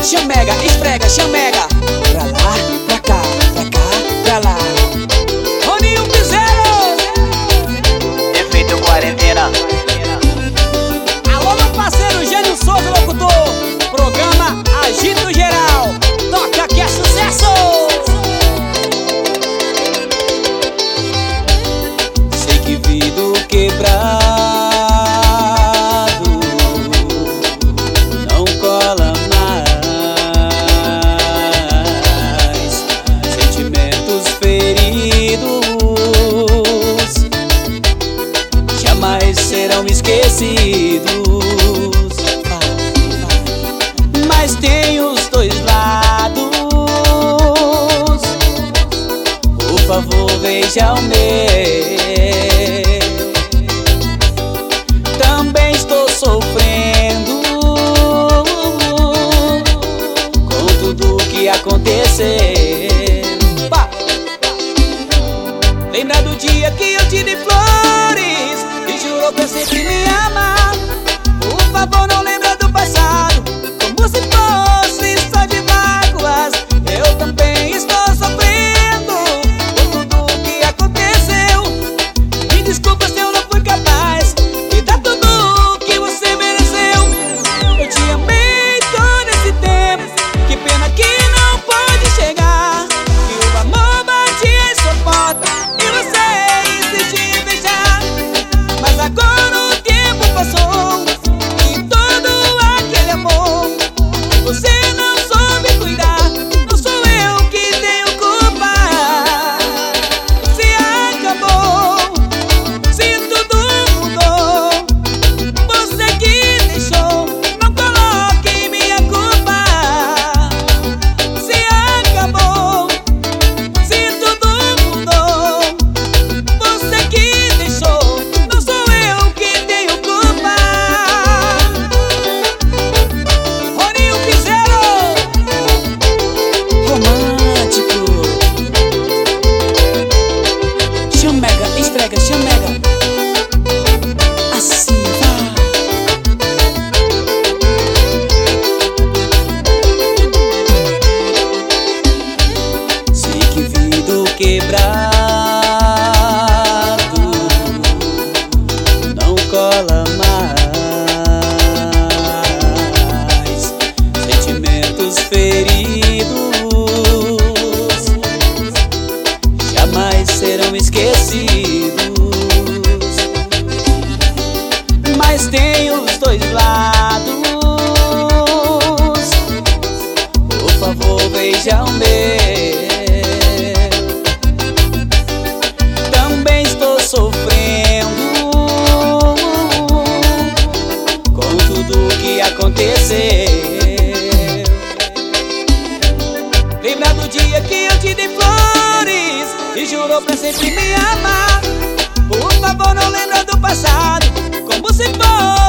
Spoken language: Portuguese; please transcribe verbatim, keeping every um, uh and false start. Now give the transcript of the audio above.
Chamega, esfrega, chamega. Pra lá, pra cá, pra cá, pra lá. Roninho Piseiro. Efeito quarentena. Alô, meu parceiro Gênio Souza, locutor. Programa Agito Geral. Toca que é sucesso. Sei que vidro quebrado não cola mais. Sentimentos feridos jamais serão esquecidos. Mas tem os dois lados. Por favor, veja o meu. Também estou sofrendo com tudo que aconteceu. Pá. Lembra do dia que eu te dei flores e jurou pra sempre me amar? Por favor, não lembra do passado como se fosse só de mágoas. Eu também estou sofrendo por tudo que aconteceu. Me desculpa se eu não fui capaz de dar tudo que você mereceu. Eu te amei todo esse tempo, que pena que não pode chegar. Que o amor batia em sua porta e você insistia em fechar. Mas agora o tempo passou e todo aquele amor que você não soube cuidar, não sou eu que tenho culpa. Se acabou, se tudo mudou, você que deixou, não coloque minha culpa. Se acabou, se tudo mudou, você que deixou, não sou eu que tenho culpa. Roninho Piseiro. Romântico. Chamega, esfrega, chamega. Assim vai. Sei que vidro quebrado não cola mais. Sentimentos feridos jamais serão esquecidos. Mas tem os dois lados. Por favor, veja o meu. Também estou sofrendo com tudo que aconteceu. Lembra do dia que eu te dei flores e jurou pra sempre me amar? Por favor, não lembra do passado como se fosse